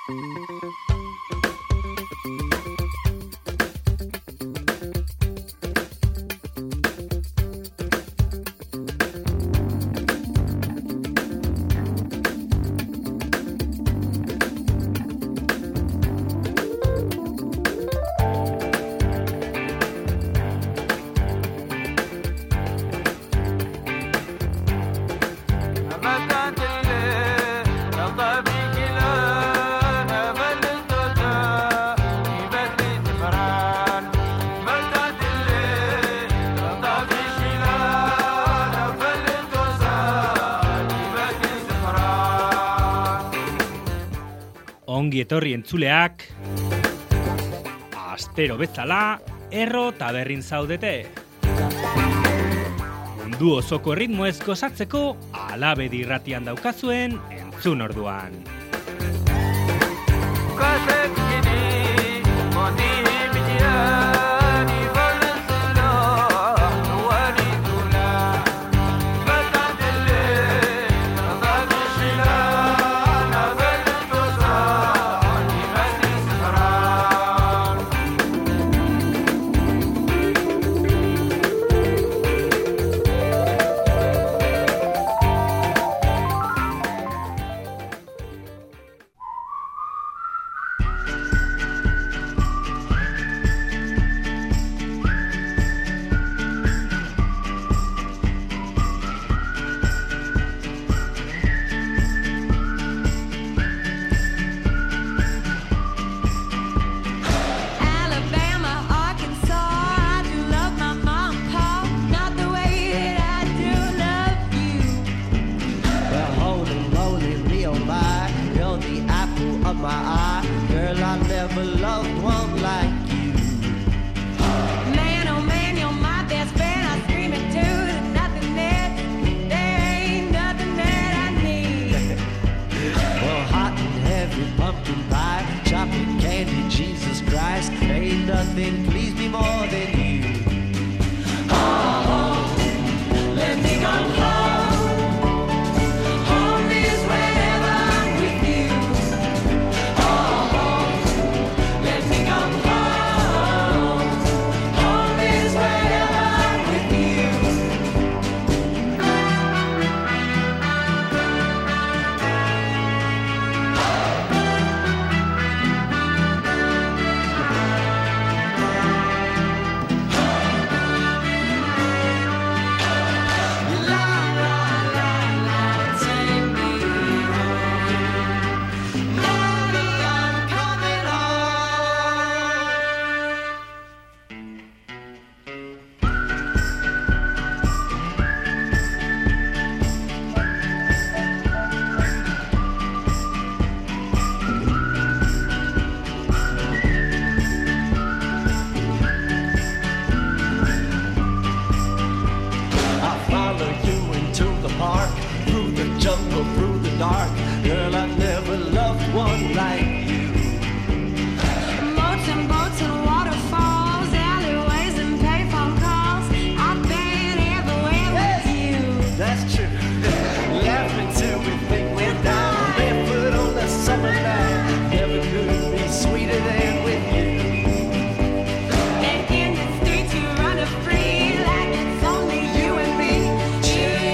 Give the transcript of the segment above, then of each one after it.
Ongi etorri entzuleak, astero bezala, erro taberrin zaudete. Mundu osoko ritmoez gozatzeko Alabedi irratian daukazuen entzun orduan.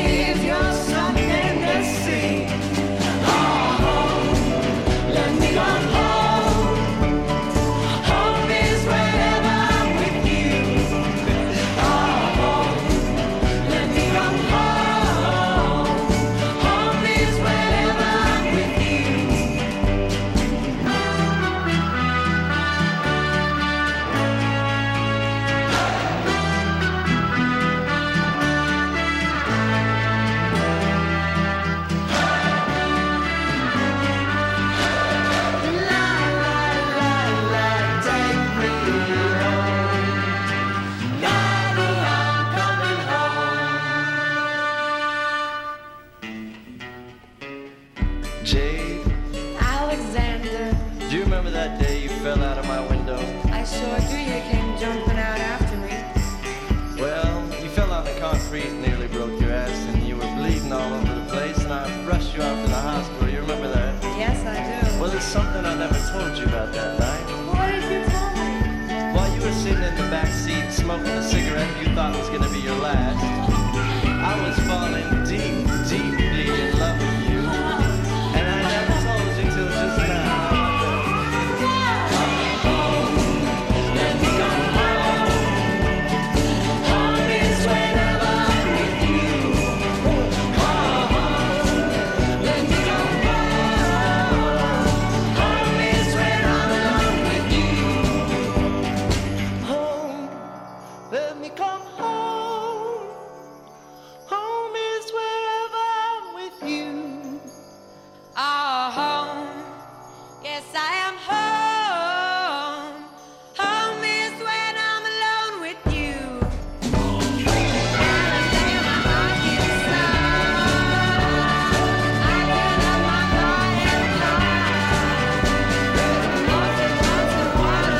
Let me go. Well, there's something I never told you about that night. What did you tell me? While you were sitting in the back seat smoking a cigarette you thought was going to be your last, I was falling deep, deeply in love with you. And I never told you till just now. Let me go home. Home is whenever I'm with you. Let me go home. Home is when I'm alone with you. Home, let me come home. Home is wherever I'm with you. Oh, home. Yes, I am home. Home is when I'm alone with you. And I say my heart gets soft. I get up my heart and once and water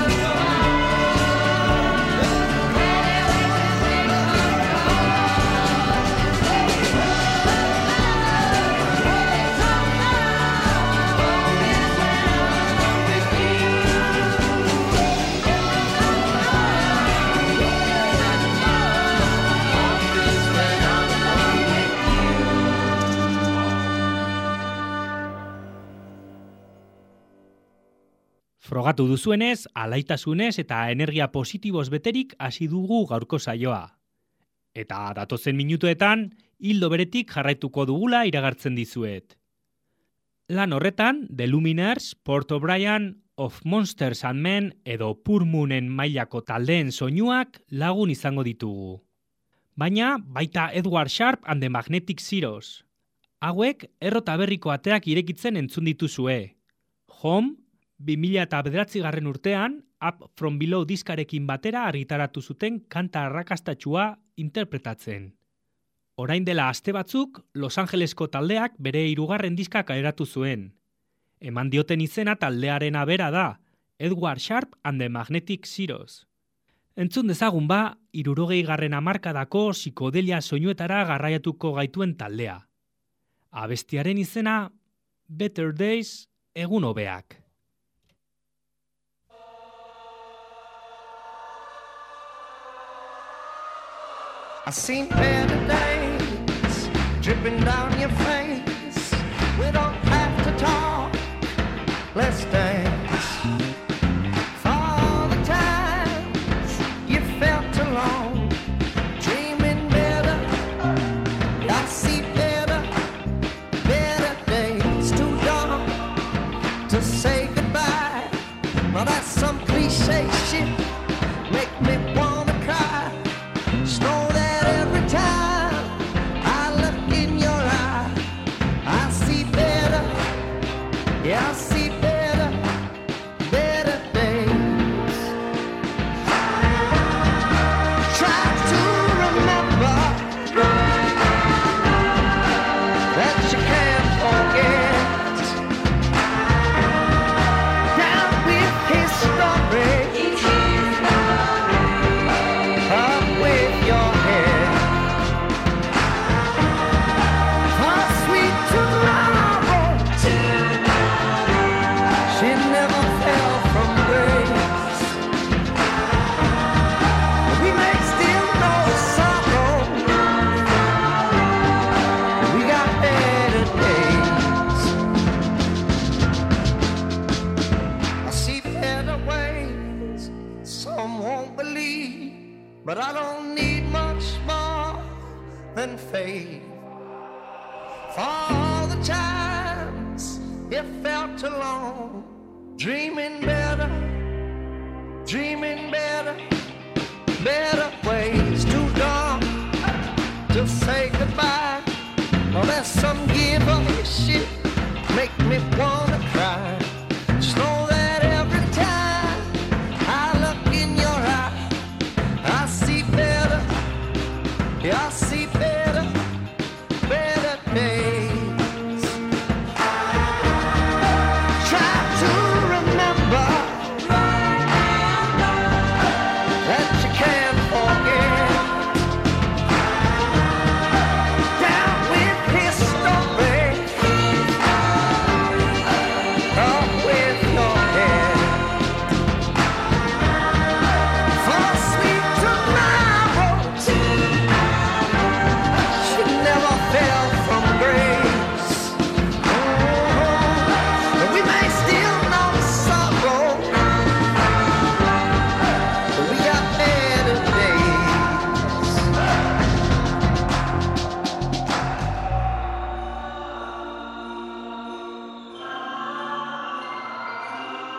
Frogatu duzuenez, alaitasunez eta energia positiboz beterik hasi dugu gaurko saioa. Eta datozen minutuetan, hildo beretik jarraituko dugula iragartzen dizuet. Lan horretan, The Lumineers, Port O'Brien, Of Monsters and Men edo Pure Moonen mailako taldeen soinuak lagun izango ditugu. Baina baita Edward Sharpe and the Magnetic Zeros. Hauek errota berriko ateak irekitzen entzun dituzue. Home, 2009 urtean, Up From Below diskarekin batera argitaratu zuten kanta arrakastatsua interpretatzen. Orain dela aste batzuk, Los Angelesko taldeak bere 3. diska kaleratu zuen. Eman dioten izena taldearena bera da, Edward Sharpe and the Magnetic Zeros. Entzun dezagun ba, 60. hamarkadako psikodelia soinuetara garraiatuko gaituen taldea. Abestiaren izena, Better Days, egun hobeak. I seen better days dripping down your face. We don't have to talk, let's dance. For all the times you felt alone, dreaming better. I see better, better days. Too dark to say goodbye. Well, that's some cliche shit. Make me wanna cry. Know that every time I look in your eye, I see better, yeah, I see better, better days. Try to remember that you can't forget. Down with history, up with your head. How sweet tomorrow, she never fell from grace. We may still know sorrow, we got better days. I see better ways, some won't believe, but I don't need much more than faith. For all the times you felt alone, dreaming better, better ways. Too dark to say goodbye. Oh, there's some give up shit, make me wanna cry. Just know that every time I look in your eye, I see better, yeah, I see better, better days. Try to remember that you can't forget. Down with history,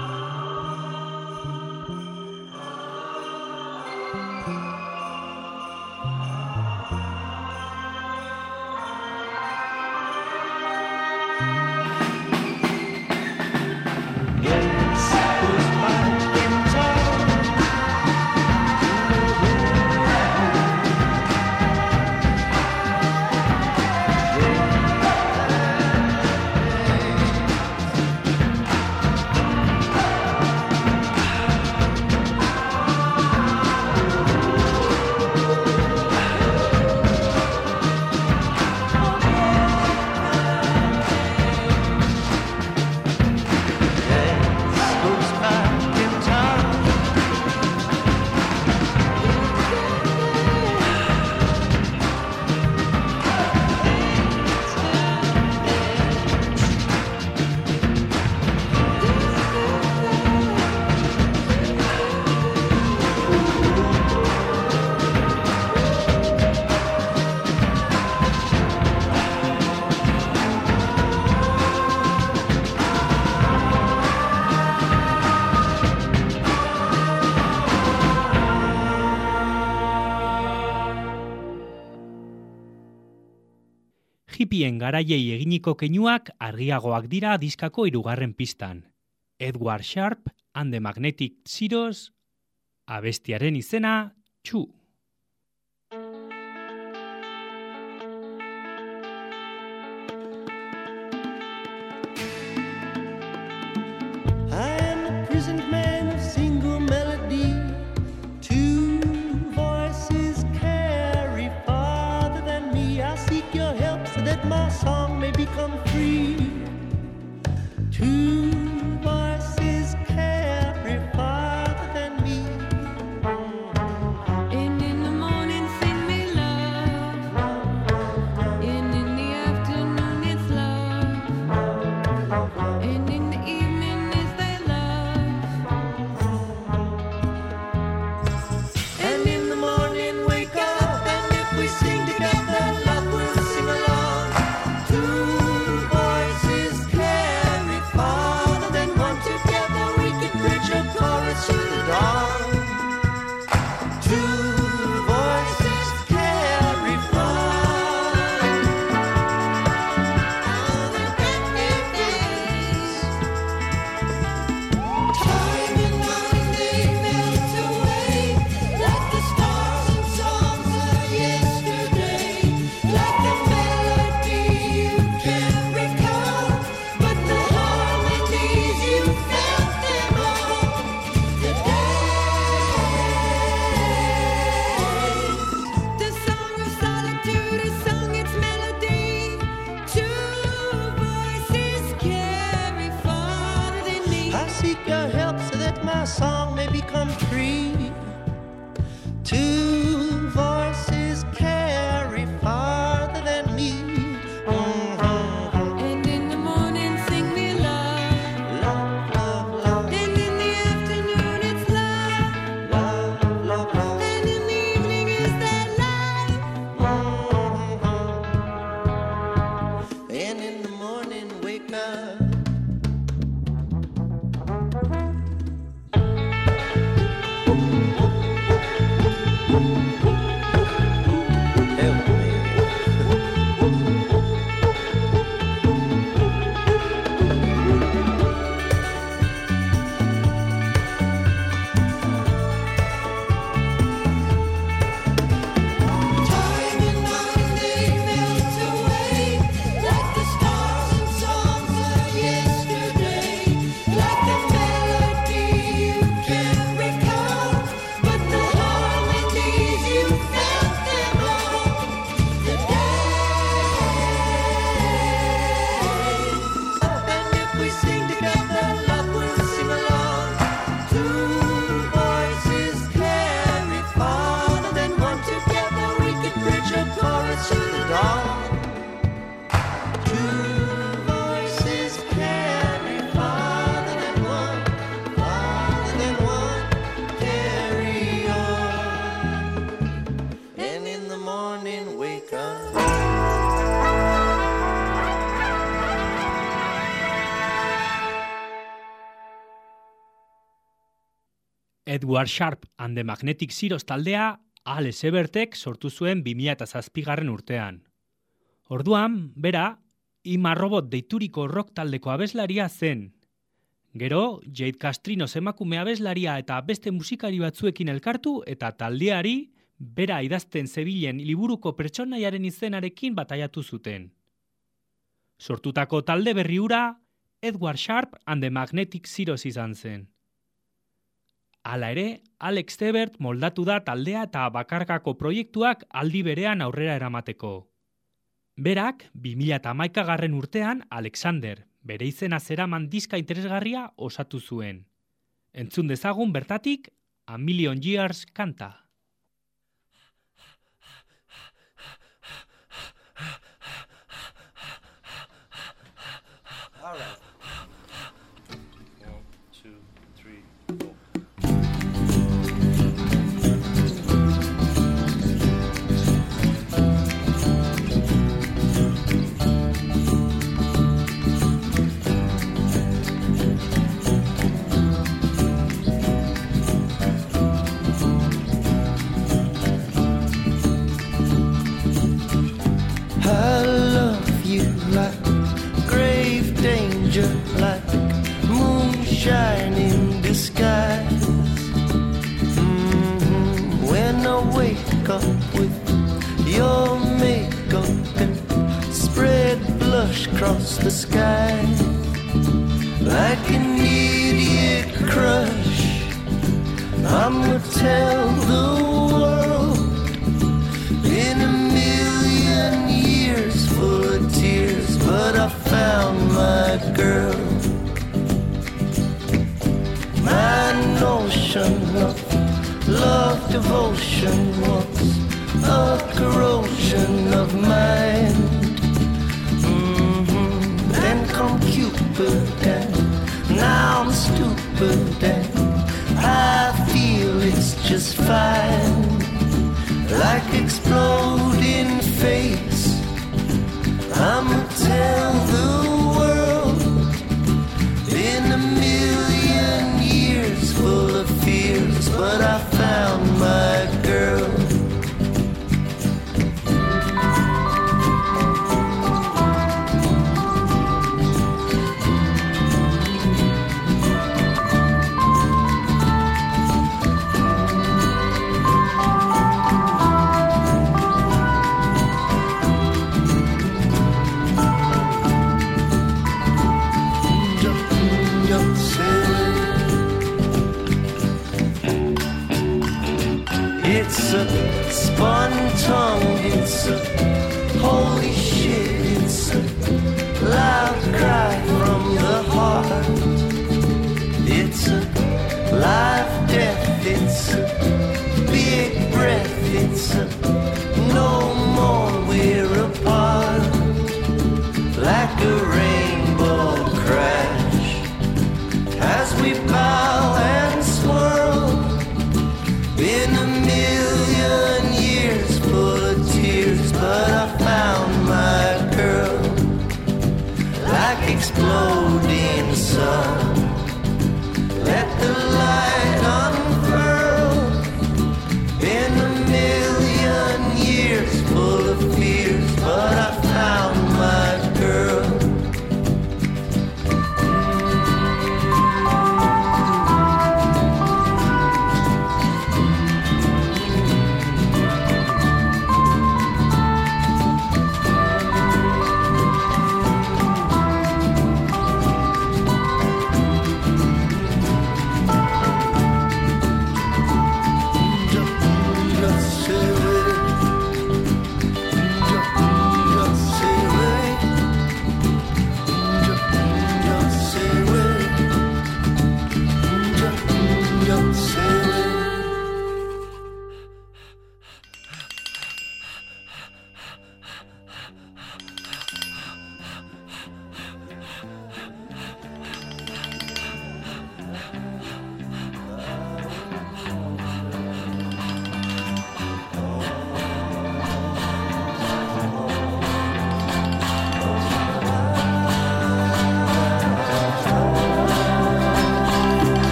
Hippien garaiei eginiko keinuak argiagoak dira diskako 3. pistan. Edward Sharpe and the Magnetic Zeros, abestiaren izena, Txu. I am the prisoned man of single melody. Two voices carry farther than me. I seek your help so that my song may become free. Two voices carry farther than me. And in the morning sing me love, and in the afternoon it's love, and in the evening is their love. And in the morning wake up, and if we sing together, love will sing along. Two voices carry farther than one. Together we can bridge a chorus to the dawn. Two voices carry farther. All the happy days, time and night they melt away, like the stars and songs of yesterday, like a melody you can't recall, but the harmonies you felt them all today. The song of solitude, a song its melody. Two voices carry farther than me. I seek your help so that my song may become free. Two voices carry farther than me. And in the morning sing me love, Love, love, love, and in the afternoon it's love, love, love, love. and in the evening is that love. And in the morning wake up. Help me. Time and night they melt away, like the stars and songs of yesterday, like a melody you can't recall, but the harmonies you felt them all today. And if we sing together, Edward Sharp and the Magnetic Zeros taldea Alex Ebertek sortu zuen 2007 urtean. Orduan, bera, Ima Robot deituriko rock taldeko abeslaria zen. Gero, Jade Castrinos emakume abeslaria eta beste musikari batzuekin elkartu eta taldeari bera idazten zebilen liburuko pertsonaiaren izenarekin bataiatu zuten. Sortutako talde berri hura Edward Sharp and the Magnetic Zeros izan zen. Hala ere, Alex Ebert moldatu da taldea eta bakarkako proiektuak aldi berean aurrera eramateko. Berak, 2011 urtean Alexander, bere izena zeraman diska interesgarria osatu zuen. Entzun dezagun bertatik, A Million Years kanta. All right. 1, 2, 3, 4. I love you like grave danger, like moonshine in disguise. When I wake up with your makeup and spread blush across the sky, like an idiot crush, I'ma tell the world in a million years full of tears, but I found my girl. My notion of love devotion was a corrosion of mind. Then come Cupid and now I'm stupid and I feel it's just fine. Like exploding face, I'ma tell the world in a million years full of fears, but I found my girl. It's a spun tongue, it's a holy shit, it's a loud cry from the heart. It's a life death, it's a big breath, it's a no more we're apart. Like a rainbow crash as we bow and swirl in a million years full of tears, but I found my girl. Like exploding sun, let the light unfurl in a million years full of fears, but I found my girl.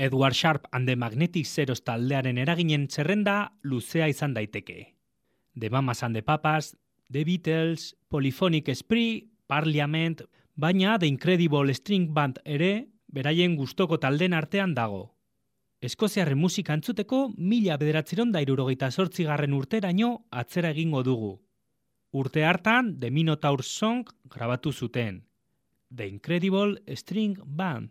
Edward Sharp and the Magnetic Zeros taldearen eraginen zerrenda luzea izan daiteke. The Mamas and the Papas, The Beatles, Polyphonic Spree, Parliament, baina The Incredible String Band ere beraien gustoko taldeen artean dago. Eskoziarren musika entzuteko 1968 urteraino atzera egingo dugu. Urte hartan The Minotaur Song grabatu zuten. The Incredible String Band.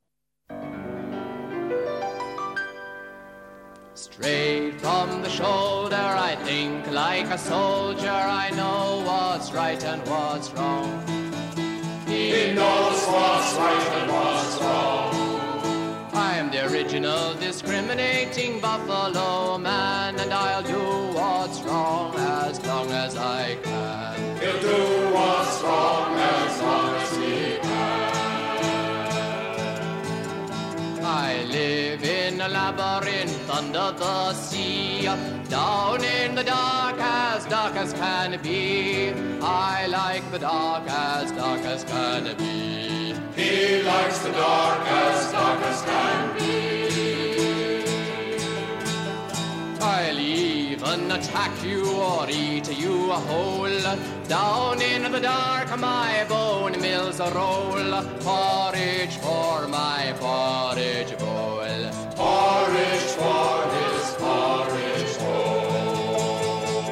Straight from the shoulder, I think like a soldier. I know what's right and what's wrong. He knows what's right and what's wrong. I am the original discriminating buffalo man, and I'll do what's wrong as long as I can. He'll do what's wrong as long as he can. I live in a labyrinth under the sea, down in the dark as can be. I like the dark as can be. He likes the dark as can be. I'll even attack you or eat you whole. Down in the dark my bone mills roll. Porridge for my porridge bowl. Porridge for his porridge bowl.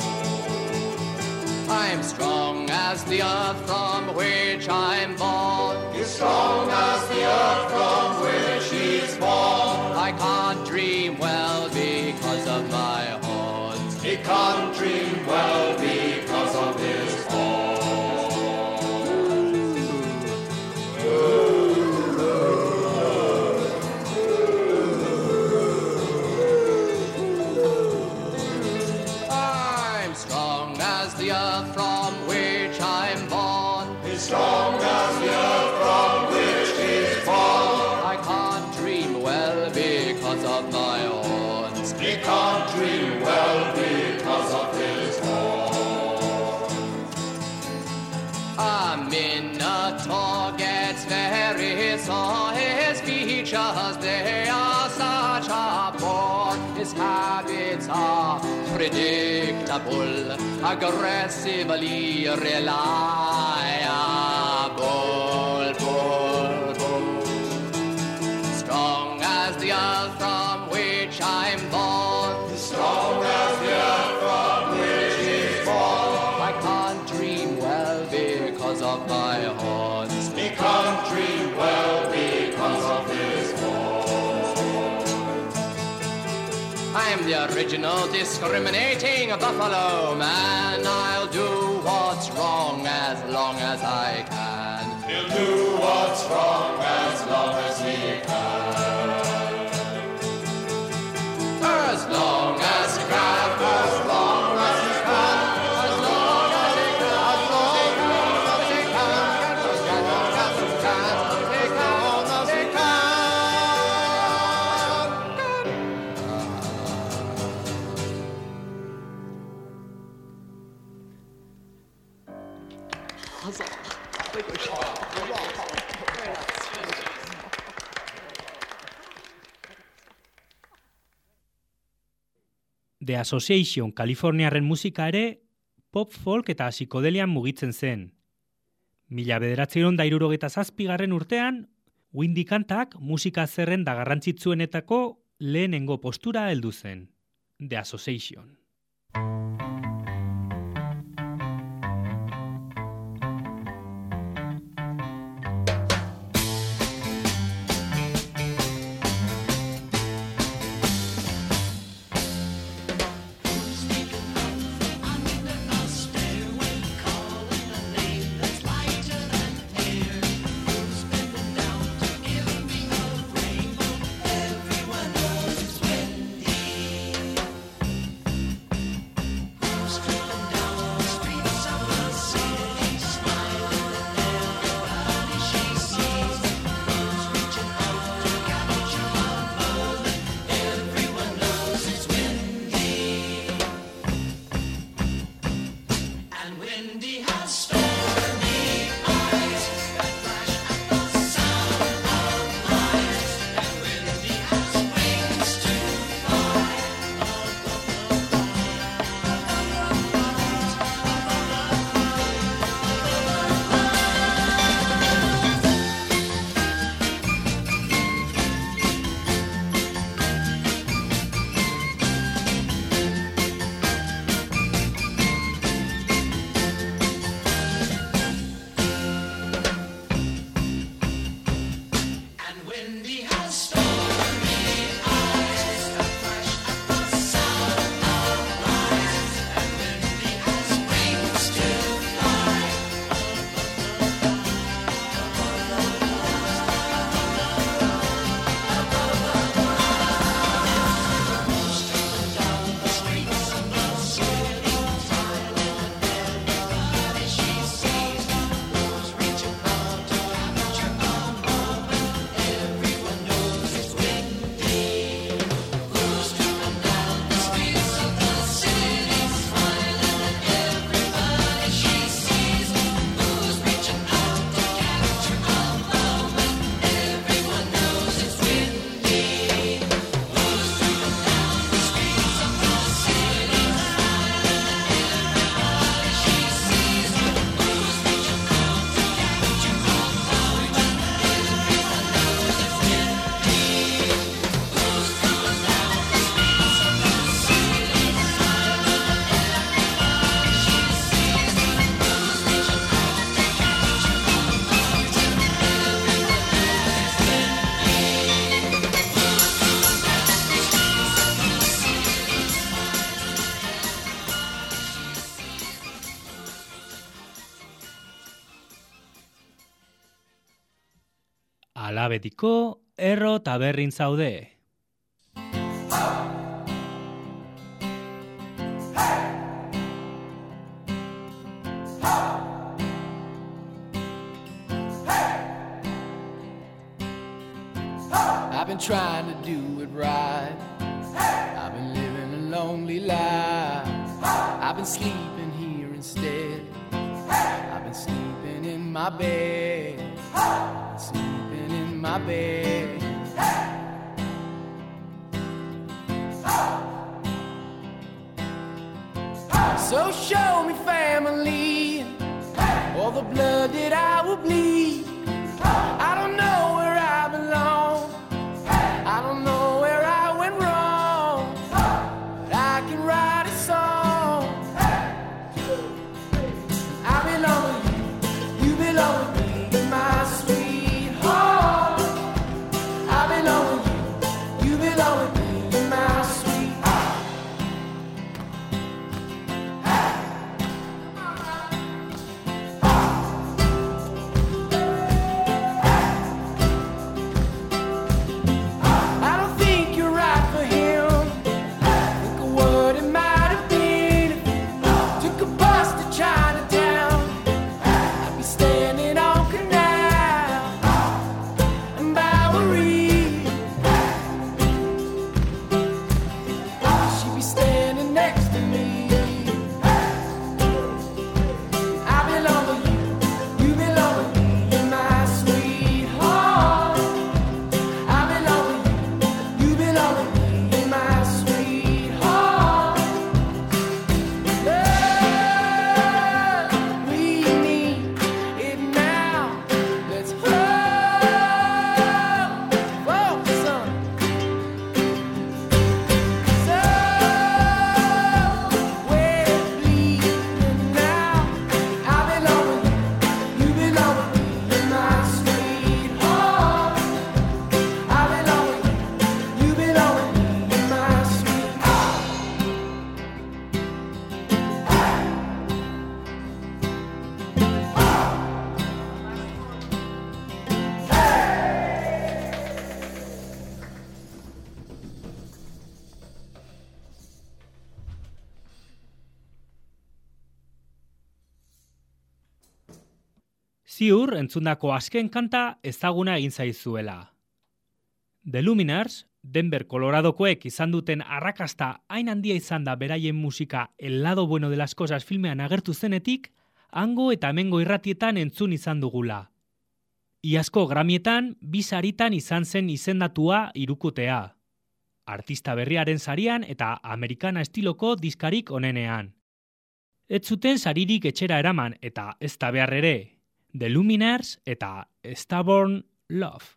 I'm strong as the earth from which I'm born. He's strong as the earth from which he's born. I can't dream well because of my horns. He can't dream well because of his horns. I'm strong as the earth from which I'm born. He's strong as the earth from which he's born. I can't dream well because of my horns. He can't dream well because of his horns. A minotaur gets very sore. His features, they are such a bore. His habits are predictable, aggressively reliable. Bull, bull. Strong as the earth from which I'm born. Strong as the earth from which he's born. I can't dream well because of my horns. He can't dream well because of his horns. I'm the original discriminating buffalo man. I'll do what's wrong as long as I can. He'll do what's wrong as long as he can. As long as he can, as long as he can, as long as he can, as long as he can, as long as he can, as he can. The Association Kaliforniarren musika ere pop folk eta psikodelian mugitzen zen. 1967 urtean, Windy kantak musika zerrenda garrantzitsuenetako lehenengo postura heldu zen. The Association. Alabetiko Erro Taberrin zaude. I've been trying to do it right. I've been living a lonely life. I've been sleeping here instead. I've been sleeping in my bed. Sleeping in my bed. So show me family, all the blood that I will bleed. I don't know where I belong. I don't know where I went wrong. But I can write a song. I belong with you belong with me, my sweetheart. I belong with you belong with me, my sweetheart. I don't think you're right for him. Think of what it might have been if you took a bus to Chinatown. I'd be standing on Canal and Bowery. She'd be standing next to me. I belong with you belong with me, my sweetheart. I belong with you belong with me, my sweetheart. Love, we need it now. Let's hope for some. So we're bleeding now. I belong with you belong with me, my sweetheart. I belong with you belong with me, my sweetheart. Ziur entzundako azken kanta ezaguna egin zaizuela. The Luminars, Denver, Coloradokoek izan duten arrakasta hain handia izan da beraien musika El lado bueno de las cosas filmean agertu zenetik, hango eta hemengo irratietan entzun izan dugula. Iazko Grammietan, 2 saritan izan zen izendatua hirukotea. Artista berriaren sarian eta Amerikana estiloko diskarik onenean. Ez zuten saririk etxera eraman eta ez da behar ere. The Luminars eta Stubborn Love.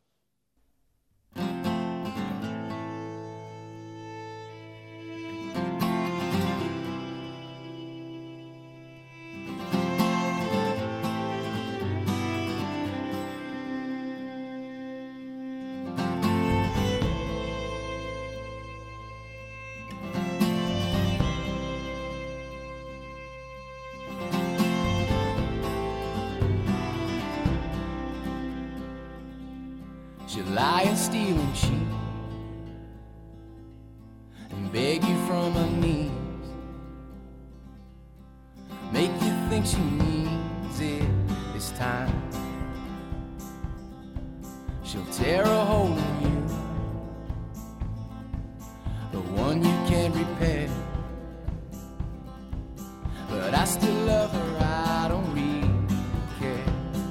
She'll lie and steal and cheat and beg you from her knees. Make you think she needs it this time. She'll tear a hole in you, the one you can't repair. But I still love her, I don't really care.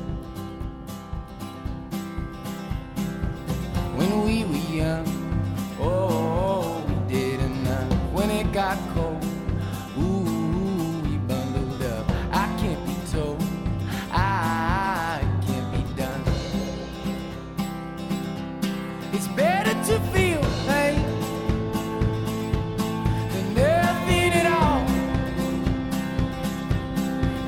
When we were young, oh, we did enough. When it got cold, ooh, we bundled up. I can't be told, I can't be done. It's better to feel pain than nothing at all.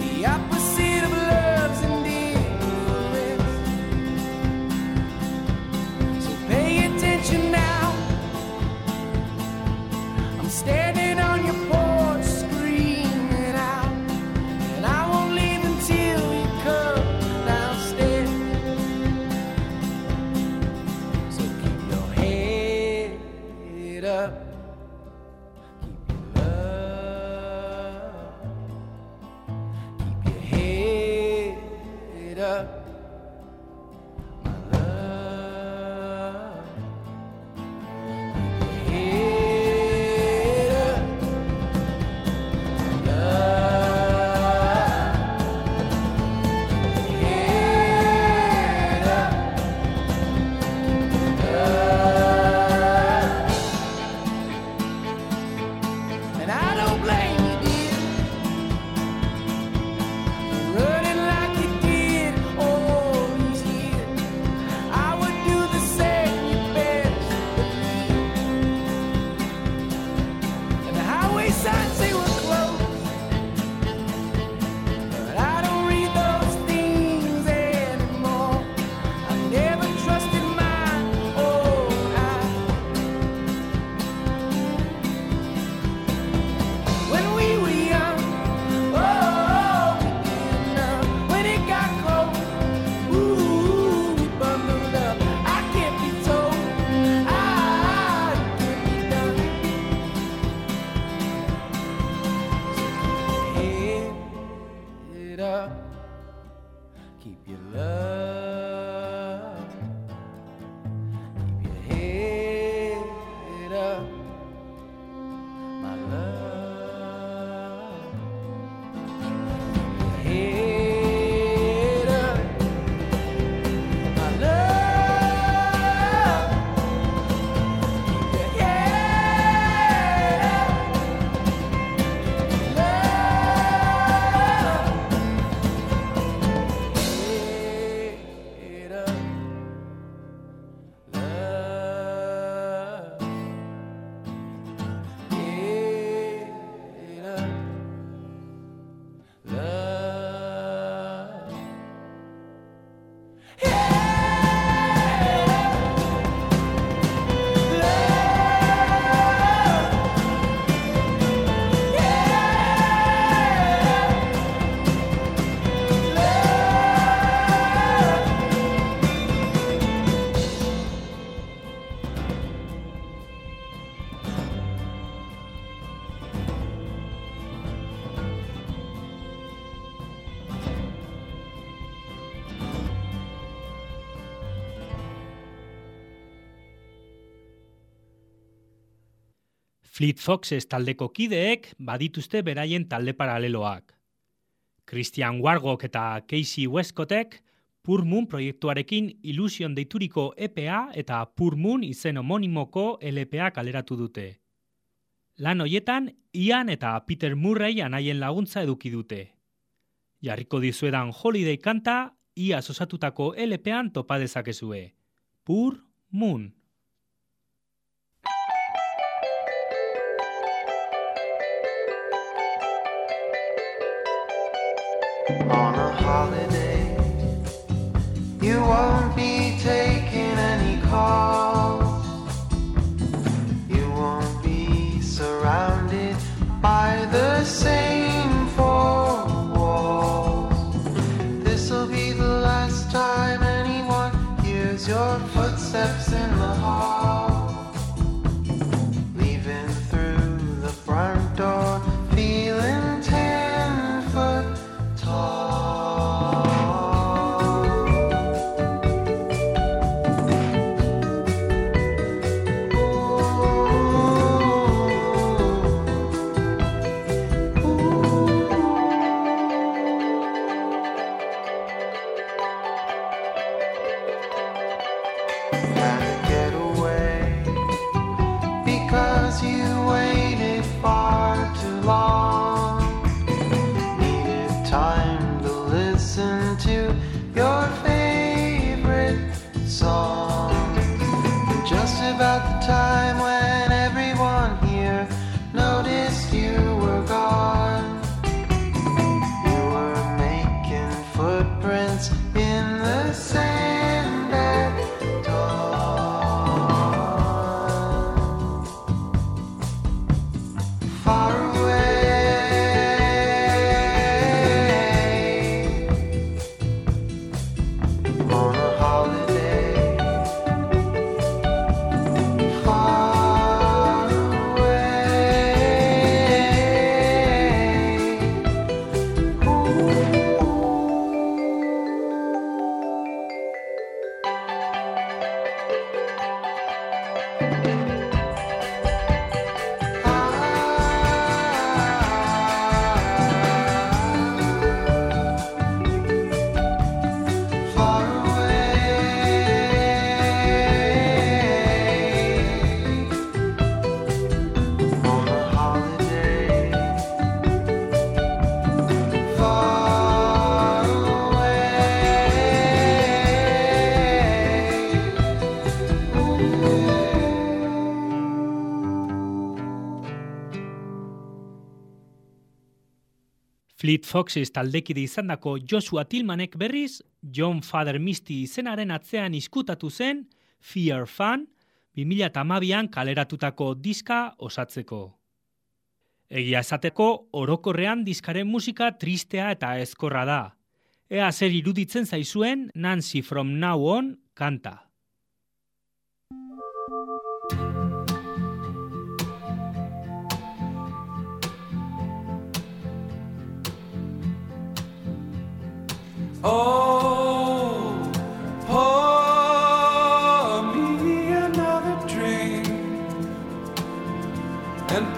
keep your love, keep your head up, my love. Keep your head up, my love. Keep your head up, love. Head up, love. Head up, love. Fleet Foxes taldeko kideek badituzte beraien talde paraleloak. Christian Wargok eta Casey Westcottek Pur Moon proiektuarekin Illusion deituriko EPA eta Pur Moon izen homonimoko LPA kaleratu dute. Lan hoietan, Ian eta Peter Murray anaien laguntza eduki dute. Jarriko dizuedan Holiday kanta, iaz osatutako LPan topa dezakezue. Pur Moon. On a holiday, you won't be taking any calls. You won't be surrounded by the same four walls. This'll be the last time anyone hears your footsteps in the hall. Leaving through the front door, feeling 10 foot tall. Had to get away because you waited far too long. Needed time to listen to your favorite song. And just about the time when everyone here noticed you were gone, you were making footprints in the sand at dawn. Far away on a holiday. Far Fleet Foxes taldekide izandako Joshua Tillmanek berriz, John Father Misty izenaren atzean izkutatu zen Fear Fun 2012an kaleratutako diska osatzeko. Egia esateko, orokorrean diskaren musika tristea eta ezkorra da. Ea zer iruditzen zaizuen Nancy From Now On kanta. Oh,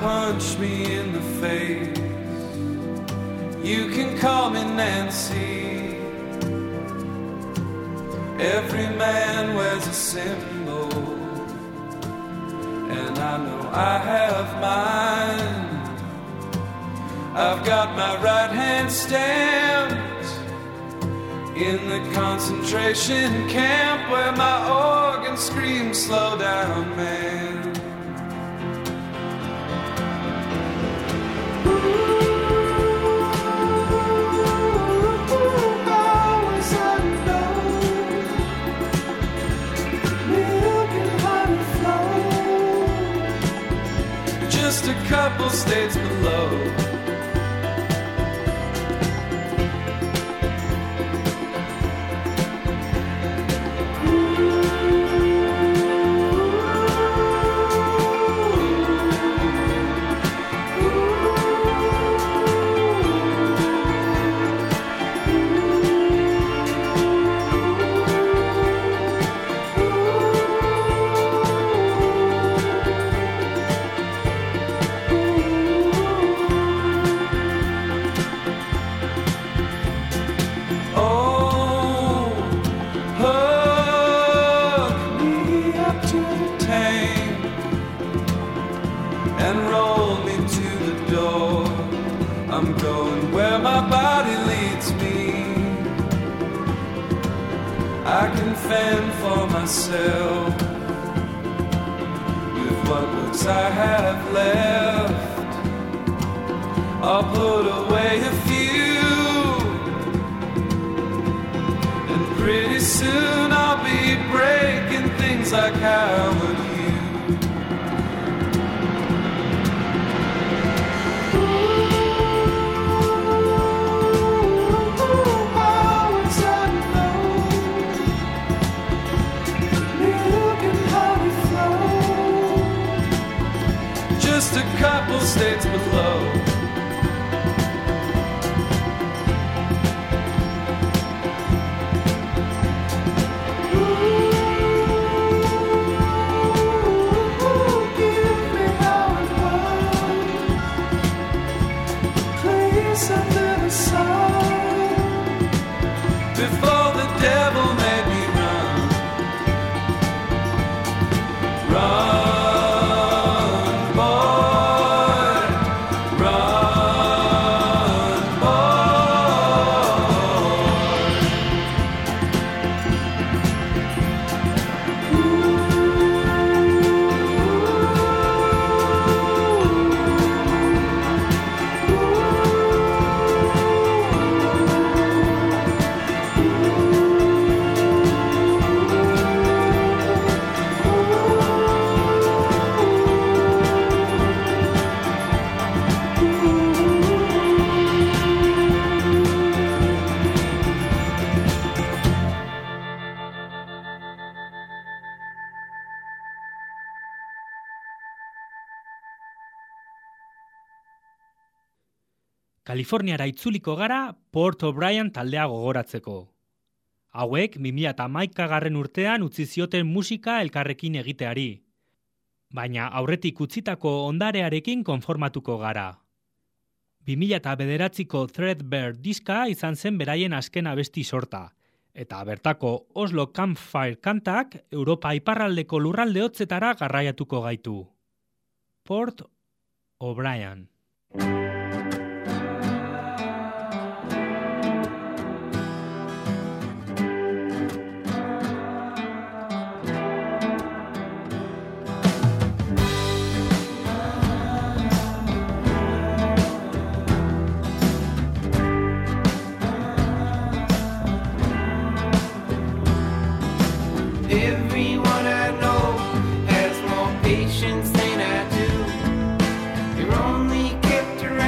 punch me in the face. You can call me Nancy. Every man wears a symbol, and I know I have mine. I've got my right hand stamped in the concentration camp where my organ screams, slow down, man. Just a couple states below. I can fend for myself with what looks I have left. I'll put away a few, and pretty soon I'll be breaking things like Howard Hughes. Just a couple states below. Give me how it was. Please under the sun. Before the devil made me run. Run. Kaliforniara itzuliko gara Port O'Brien taldea gogoratzeko. Hauek 2011 urtean utzi zioten musika elkarrekin egiteari. Baina aurretik utzitako ondarearekin konformatuko gara. 2009ko Threadbare diska izan zen beraien azken abesti sorta, eta bertako Oslo Campfire kantak Europa iparraldeko lurralde hotzetara garraiatuko gaitu. Port O'Brien. Everyone I know has more patience than I do. You're only kept around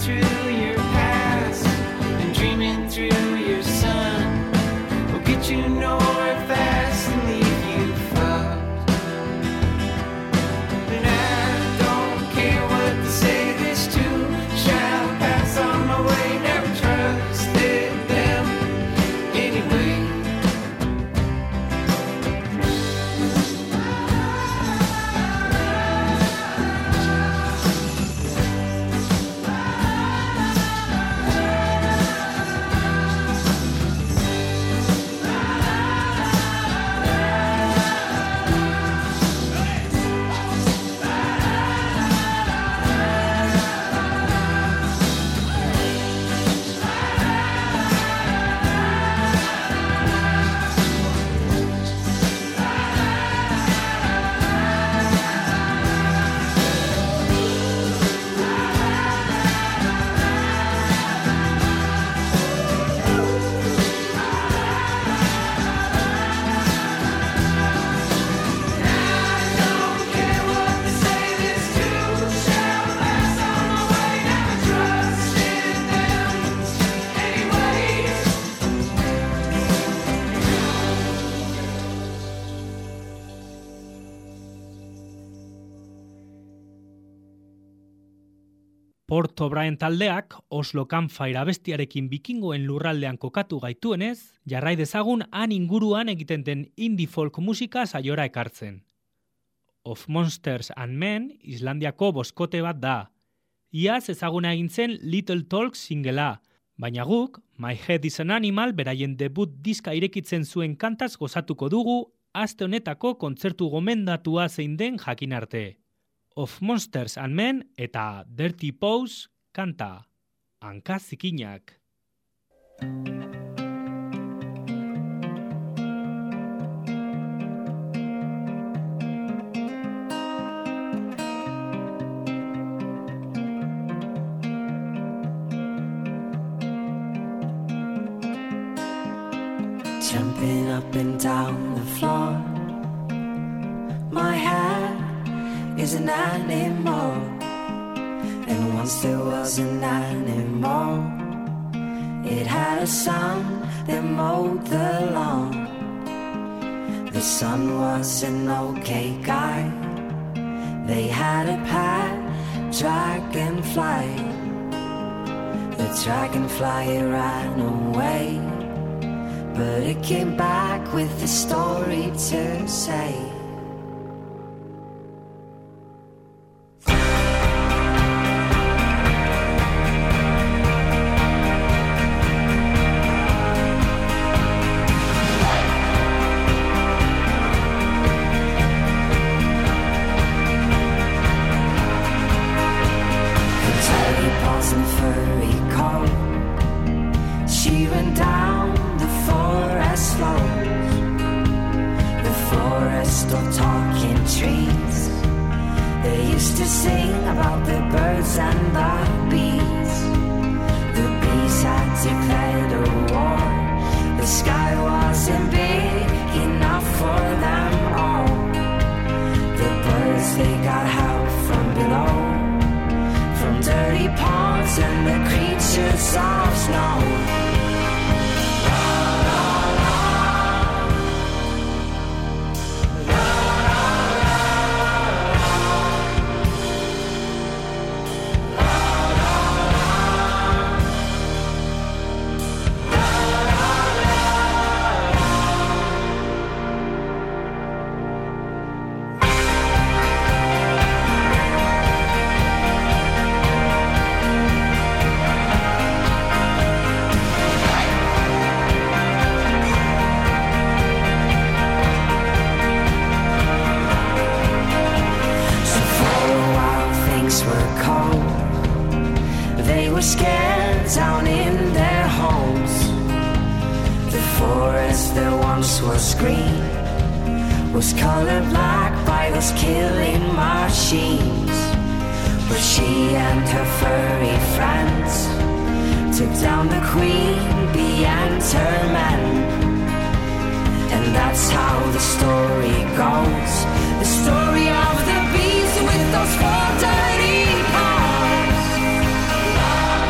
through your past and dreaming through your sun will get you nowhere fast and leave you fucked. And I don't care what they say, this too shall pass on my way. Never trusted them anyway. Port O'Brien taldeak Oslo Campfire abestiarekin bikingoen lurraldean kokatu gaituenez, jarrai dezagun han inguruan egiten den indie folk musika saiora ekartzen. Of Monsters and Men Islandiako boskote bat da. Iaz ezaguna egin zen Little Talk singlea, baina guk My Head is an Animal beraien debut diska irekitzen zuen kantaz gozatuko dugu aste honetako kontzertu gomendatua zein den jakin arte. Of Monsters and Men eta Dirty Pose kanta, hanka zikinak. Jumping up and down the floor, my head is an animal, and once there was an animal. It had a son that mowed the lawn. The son was an okay guy. They had a pet dragonfly. The dragonfly ran away, but it came back with a story to say. Story of the beast with those 4 dirty paws.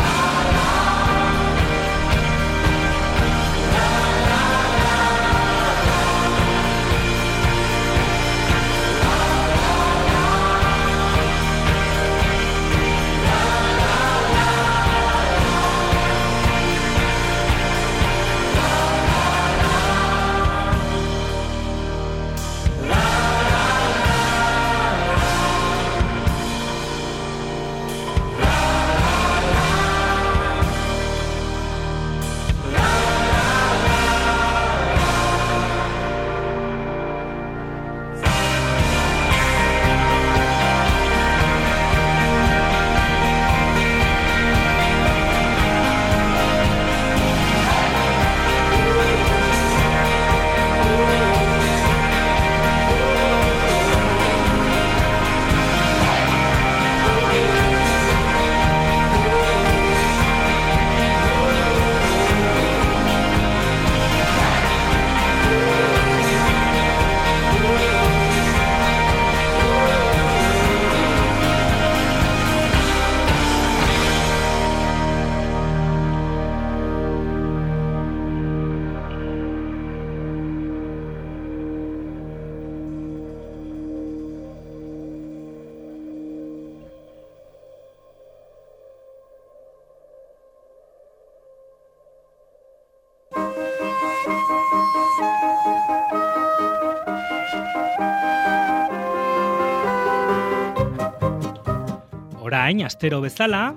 Orain, astero bezala,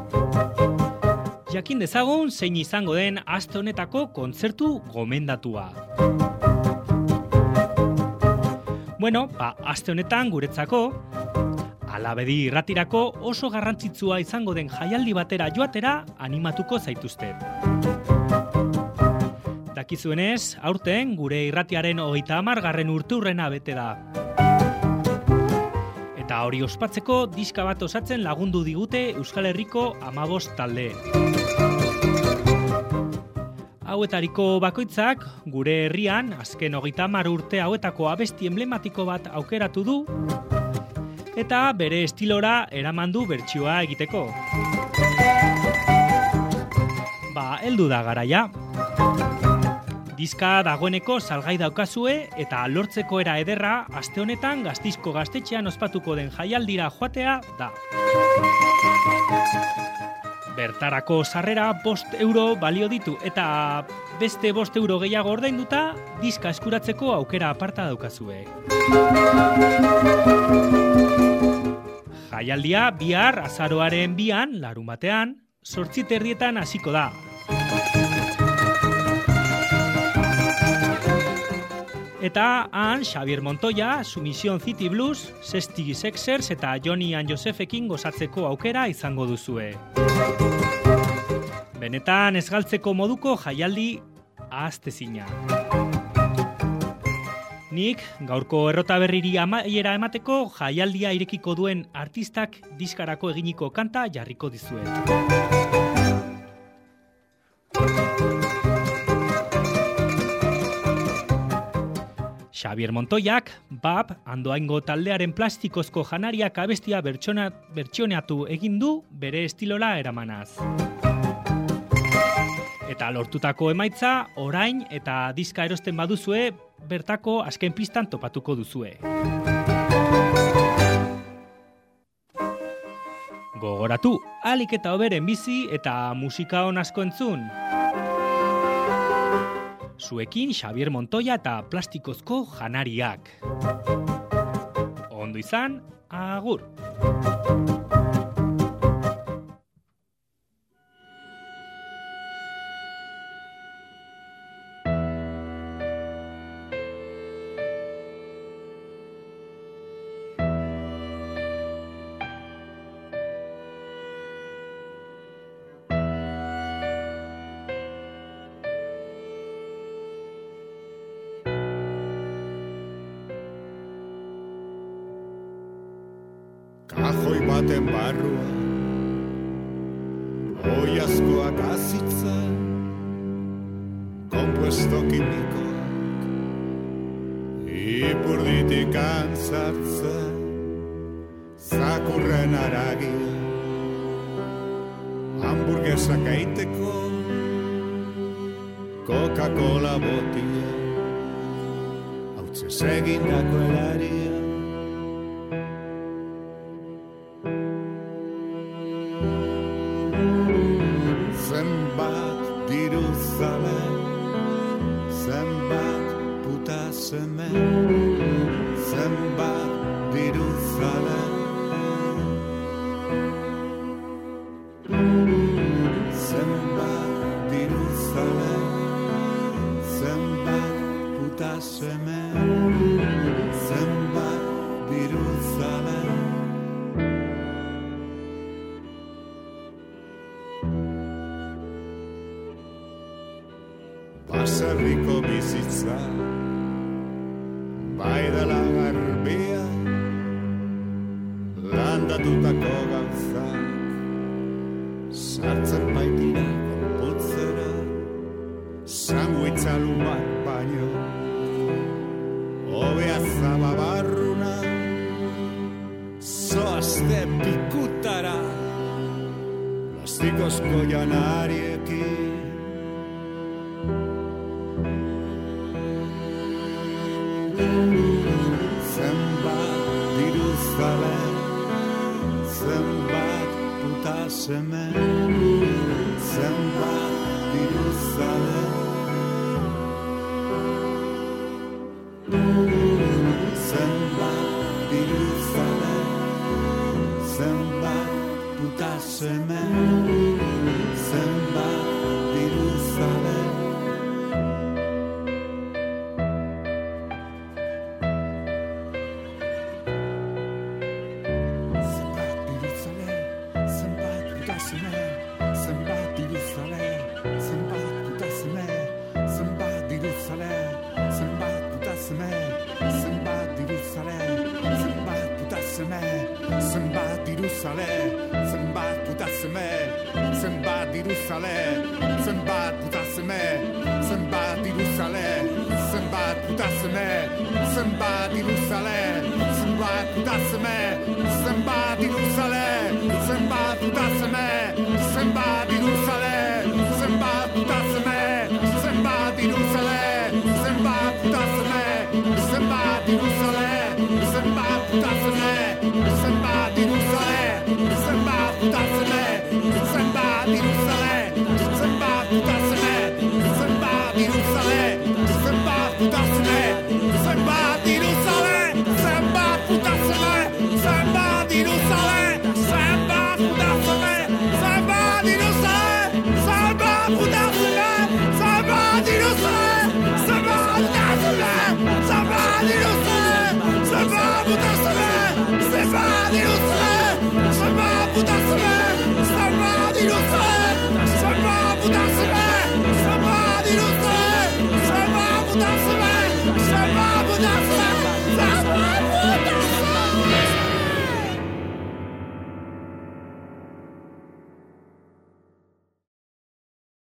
jakin dezagun zein izango den aste honetako kontzertu gomendatua. Bueno, aste honetan guretzako, Alabedi irratirako oso garrantzitsua izango den jaialdi batera joatera animatuko zaituztet. Dakizuenez, aurten gure irratiaren 30. urteurrena bete da. Eta hori ospatzeko diska bat osatzen lagundu digute Euskal Herriko 15 talde. Hauetariko bakoitzak gure herrian azken 30 urte hauetako abesti emblematiko bat aukeratu du eta bere estilora eraman du bertsioa egiteko. Heldu da garaia. Diska dagoeneko salgai daukazue eta lortzeko era ederra aste honetan Gasteizko gaztetxean ospatuko den jaialdira joatea da. Bertarako sarrera 5 euro balio ditu eta beste 5 euro gehiago ordainduta diska eskuratzeko aukera aparta daukazue. Jaialdia bihar azaroaren 2an, larunbatean, 8:30 hasiko da. Eta han Xavier Montoya, Submission City Blues, Sexty Sexers eta Johnny and Josephekin gozatzeko aukera izango duzue. Benetan ez galtzeko moduko jaialdi ahaztezina. Nik gaurko errota berriri amaiera emateko jaialdia irekiko duen artistak diskarako eginiko kanta jarriko dizuet. Xavier Montoyak, Bab, Andoaingo taldearen plastikozko janariak abestia bertsioneatu egin du bere estilora eramanaz. Eta lortutako emaitza, orain eta diska erosten baduzue, bertako azken pistan topatuko duzue. Gogoratu, ahalik eta hoberen bizi eta musika on asko entzun. Zuekin Xavier Montoya eta plastikozko janariak. Ondo izan, agur! Kajoi baten barrua, oiazkoak azitza, kompuesto kimikoak, ipurditik antzartza, zakurren aragia, hamburguesak eiteko, Coca-Cola botia, hautzez egindako eraria. Zenbat diru zale, zenbat puta seme, zenbat diru zale. Zenbat diru zale, zenbat puta seme, zenbat diru zale. Baserriko bizitza, bai dela garbia, landatutako gauzak, sartzen baitira konputzera, sanguitzalu bat baino, hobea zababarruna, zoazte pikutara, plastikozko janariekin. Zenbat diru zale, zenbat puta seme, zenbat diru zale. Zenbat diru zale, zenbat hemen zenbat diru zale. Somebody